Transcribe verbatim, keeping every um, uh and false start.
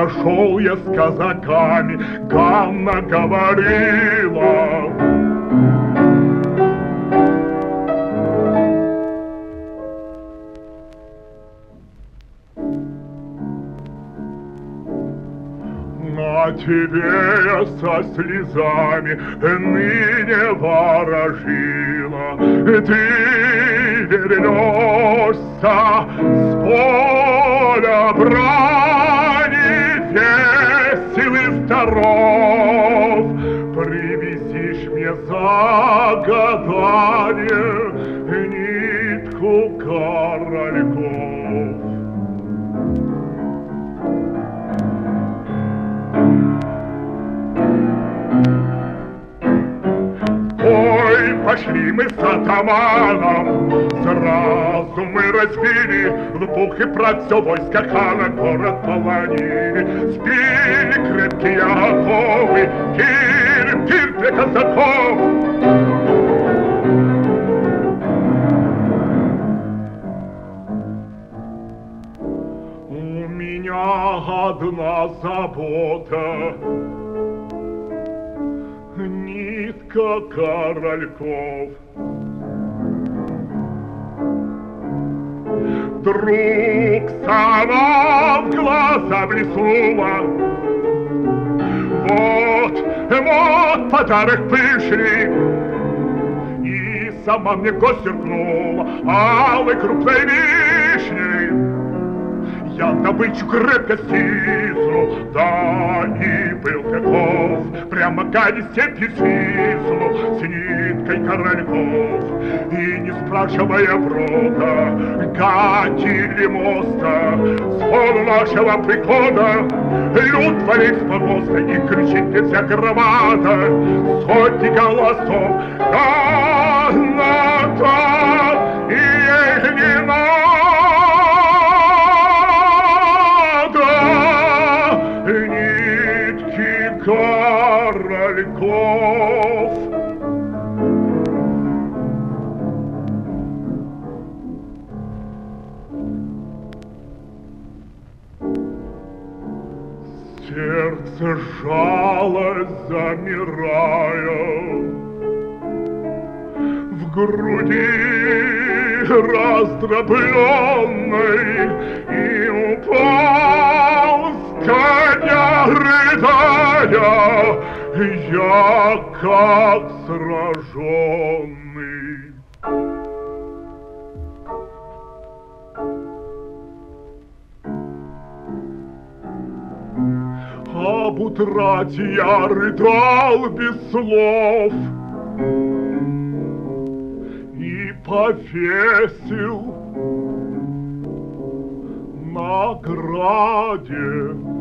пошел я с казаками, Ганна говорила. На тебе я со слезами ныне ворожила. Ты вернешься с поля брани, весел и здоров. Привезишь мне загадание нитку корольков. Пошли мы с атаманом, сразу мы разбили в пух и прах все войско хана, город полонили. Сбили крепкие оковы, кир, кир для казаков. У меня одна забота, нитка корольков. Вдруг сама в глаза блеснула. Вот, вот подарок пришли. И сама мне кость сверкнула алой крупной вишней. Я добычу крепко стисну, да и был каков, прямо гани степью свистну с ниткой корольков. И не спрашивая брода, катили моста, с пола нашего прихода люд валит с помоста и кричит нельзя громада, сотни голосов, Ганна-то и ей не надо. Корольков. Сердце жалость замирая, в груди раздробленной, и упал с коня рыдая, я как сраженный. Об утрате я рыдал без слов и повесил на граде